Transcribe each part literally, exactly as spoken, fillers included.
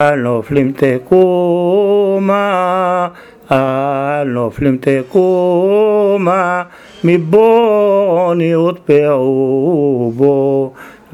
על נופלים תקומה, על נופלים תקומה, מבוניות פעו בו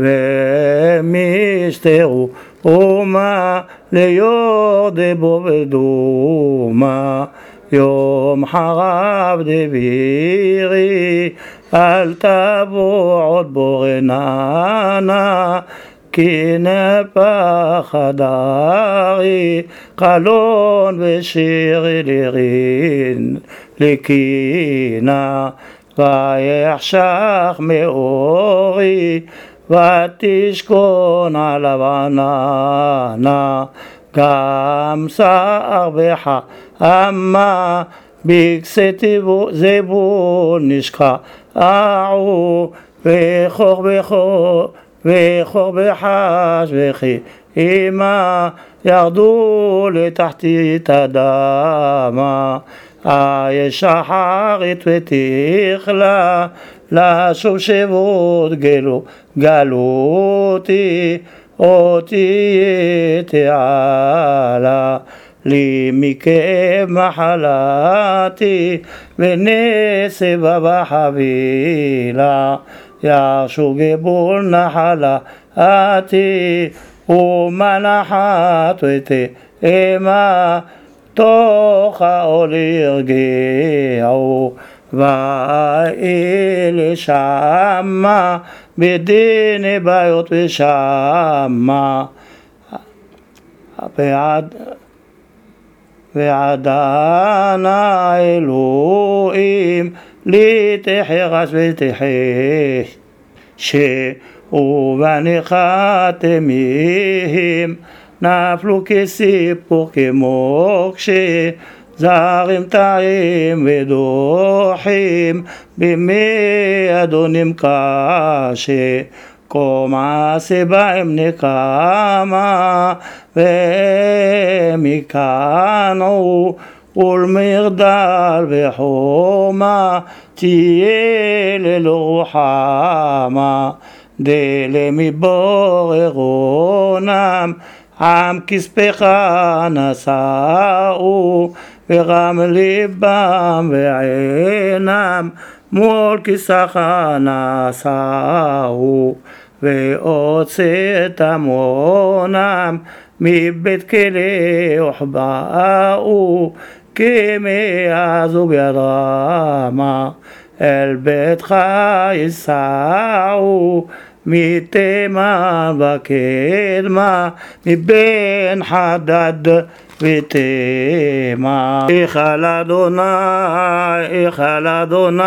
ומשתרו אומה ליורדי בו ודומה. יום חרב דבירי אל תבוא עוד בו רננה, כי נפח הדרי קלון ושירי לירין לקינה. ויחשך מאורי ותשכון עליו עננה, גם שער בחמה בכסה זבול נשקעו, וכוך בכוך וכוך בחש וכי אימה ירדו לתחתית אדמה. היש שחרית ותכלה לשוב שבות גלו גלותי, אותי תעלה לי מכאב מחלתי ונסיבה בחבילה. ירשו גבול נחלתי ומנחת ותאמה, תוך העול ירגיעו ואלה שמה בדיני בעיות ושמה. ועד ועדנה אלוהים לי תחרש ותחש ובנחתמים נפלו כסיפור כמוקשה, זרים טעים ודוחים בימי אדונים קשה. כה מעשה בהם נקמה והם יקנעו, ולמרדל וחומה תהיה ללא רוחמה. דלה מבוררונם עם כספך נשאו, ורם ליבם ועינם מול כיסך נשאו. והוצאת המונם מבית כלא ובאו, כמאז וברמה אל ביתך ייסעו, מתימן וקדמה מבין חדד ותימה. איכל אדוני, איכל אדוני,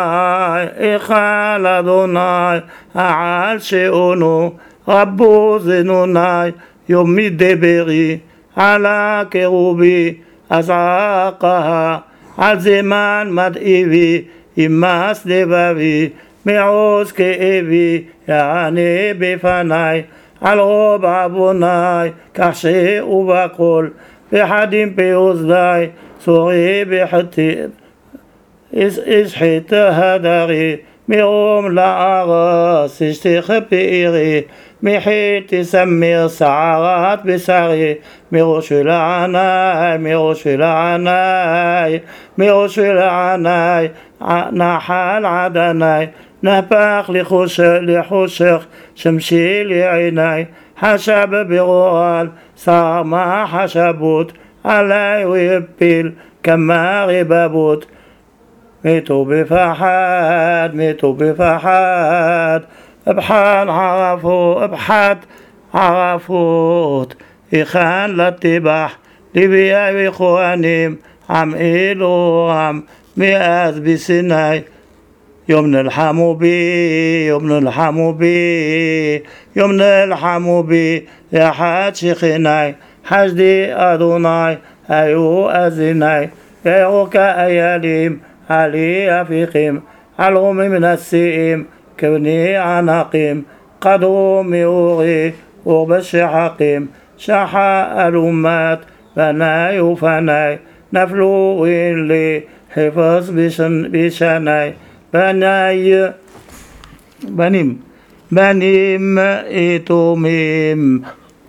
איכל אדוני, העל שעונו רבו זנוני. יום מדברי על הקרובי אזעקה, על זמן מדאיבי ימס לבבי, מעוז כאבי יענה בפני. על רוב עווני כך שאו בכל, וחדים באוזני צורי בחטא. אשחית הדרי מרום לארץ אשתך פארי, מחית תסמר שערת בשרי. מראש לעיני, מראש לעיני, מראש לעיני, נחל עדני. נהפך לחושך, לחושך שמשי לעיני. חשב ברועל שמה חשבות, עלי ויפיל כמה רבבות. מתו בפחד, מתו בפחד, אבחן ערפות, אבחת ערפות. היכן לטבח לוויי וכהנים, עם אלוהם מאז בסיני. יום נלחמו בי, יום נלחמו בי, יום נלחמו בי, יחד שכני. חשדי אדוני היו אזיני, ירו כאיילים עלי אפיכים, על רומים נשיאים כבני ענקים. קדרו מאורי ובשחקים, שחה אלומת בני ופני. נפלו לי חפץ בשני, בני בנים בנים יתומים.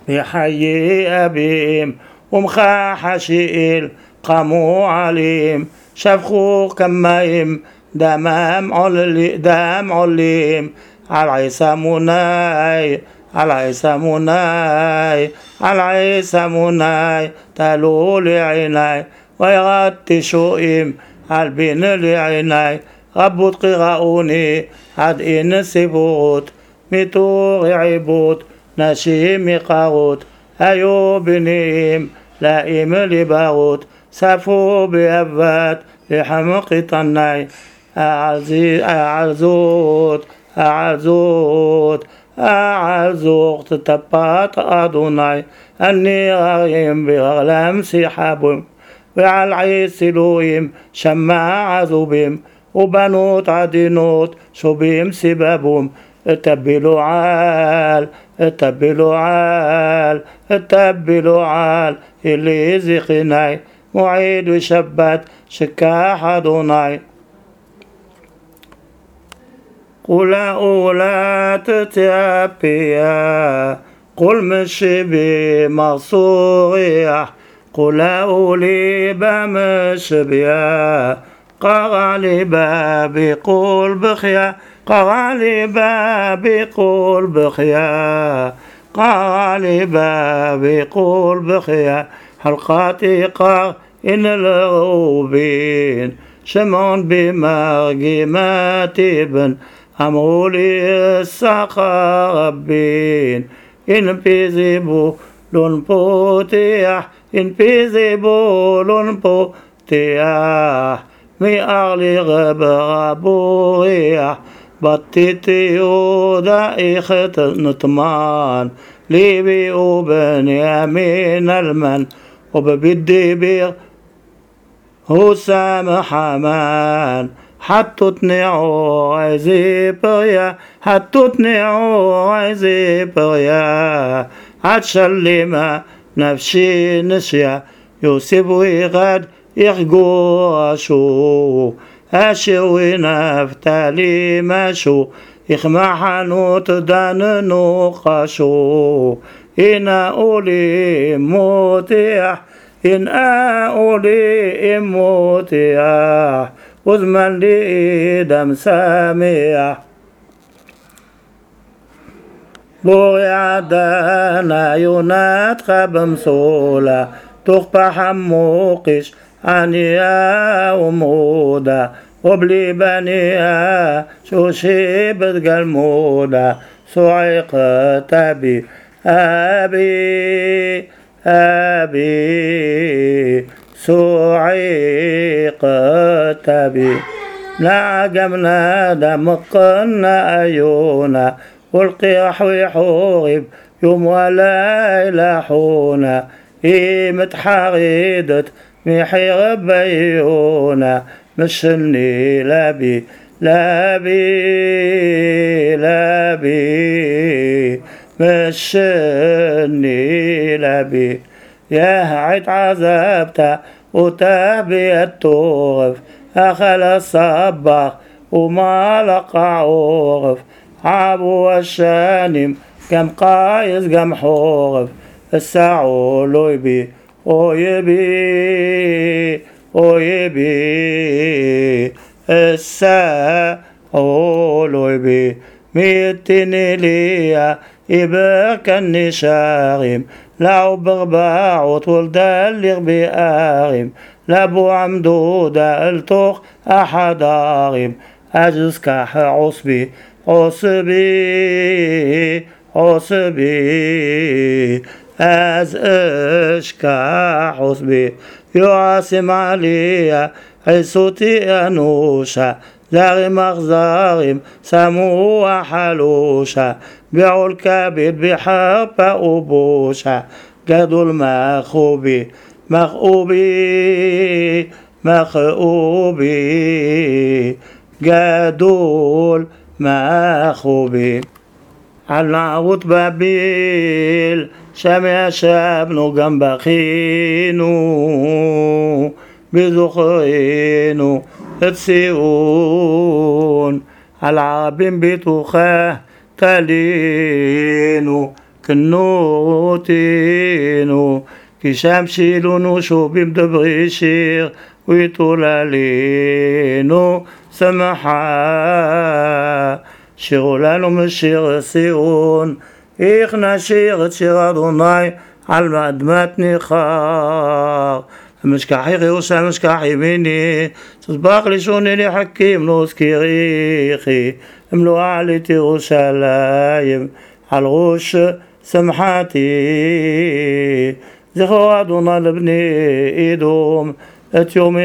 بحي أبيم ومخاح شئيل قاموا عليم شفخوا كمايم دمام علي دم عليم على عيسى مناي على عيسى مناي على عيسى مناي تلو لعيناي ويغطي شوئم البين لعيناي غبوت قراؤوني عد إن سبوت متور عبوت نشيم قاروت أيو بنيم لائم لباروت سافو بأبات لحمق طناي أعزي أعزوت أعزوت أعزوت تتبات أدوناي أني غريم بغلام سحابهم وعلى العيس لويم شماع عذوبهم وبنوت عدينوت شوبيم سبابهم اتبلوا عال اتبلوا عال اتبلوا عال اللي زقناي معيد وشبات شكاح أدوناي قل أولا تتابيا قل مشي بمصوريح قل أولي بمش بيا قرالي بابي قول بخيا قرالي بابي قول بخيا قرالي بابي قول بخيا حلقاتي قار إن الغوبين شمعون بمرقي ماتبن أمروا لي الساقى ربين إن بيزيبو لون بوتيح إن بيزيبو لون بوتيح مي أغلي غبر بوريح بطيتي يودا إخت نطمان ليبي وبني أمين المن وببدي بير هو سامح أمان حتى تنعو عايزي بريا حتى تنعو عايزي بريا عتشلما نفسي نسيا يوسف ويغاد يخقو أشو أشوي نفتالي ماشو يخمع حنوت دان نوقشو إن أولي موتيح إن أولي موتيح وزمن لي دم ساميح بوري عدانا يونات خبم سولا تخبى حموقش عنيا ومودا وبلي بنيا شو شيبت قلمودا سعيق تبي أبي أبي سعيق تبي نعقمنا دمقنا أيونا والقيح ويحوغب يوم ولا يلاحونا إيمت حغيدت ميحي بيونا مشني لابي لابي لابي مشني لابي يا عيد عذبتا وتابي التوغف أخل الصباح وما لقى عوغف عابو الشانم كم قايز كم حوغف الساعو لويبي ويبي ويبي الساعو لويبي ميتني ليا يباك النشاغم لعو بغباع طول دلغ بآغم لابو عمدودة التوخ أحد آغم أجز كاح عصبي عصبي عصبي أز إشكا عصبي يعاصم عليا عيسوتي أنوشا زارم أخزارم سمو حلوشا بيعو الكبد بحب أبوشا قدو المخوبي مخوبي مخوبي قدول مخوبي علعوت بابيل شمع شابنو جنبخينو بذخينو تسيون العابين بتوخاه تلينو كنوتينو كشام شيلونو شو بمدبري شير ويطول علينو سمحا شيرو لانو مشير سيون إخنا شير تشير أدوناي على مقدمات نخار مشكحي غيوسا مشكحي مني تصباق لي شوني لي حكيم نوس كيريخي املو علي يروشلايم على الغوش سمحاتي زخو أدونا لبني إيدوم اتيوم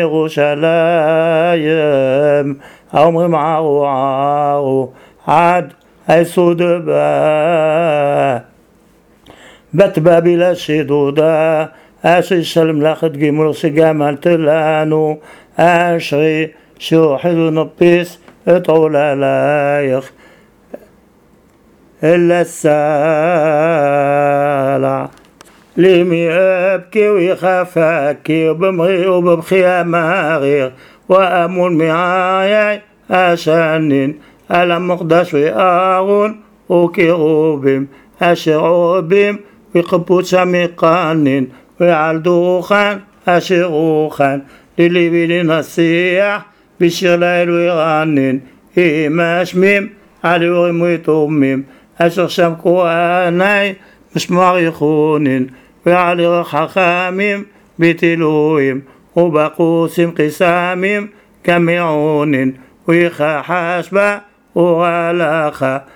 يروشلايم عمري معاو عاو عاد هيسود با بتبا بلا شدودا أشي سلم لاخد جيمور سجامل تلانو أشري شو حلو نبيس اطول لايخ إلا السالع ليمي أبكي ويخاف أكي وبمغي وببخي أماغير وأمون معاي أشانين ألم مقدس وآغون وكيروبيم أشروبيم ويقبوت سميقانين ويعال دوخان أشروخان للي بيلي نصيح بشير ليل ويغانين إيماش ميم علي ويمويتوميم أشر شمكو آناي مش ماريخونين ويعلي رخخاميم بتلويم وبقوسم قساميم كميعونين ويخا حاسبة وغلاخا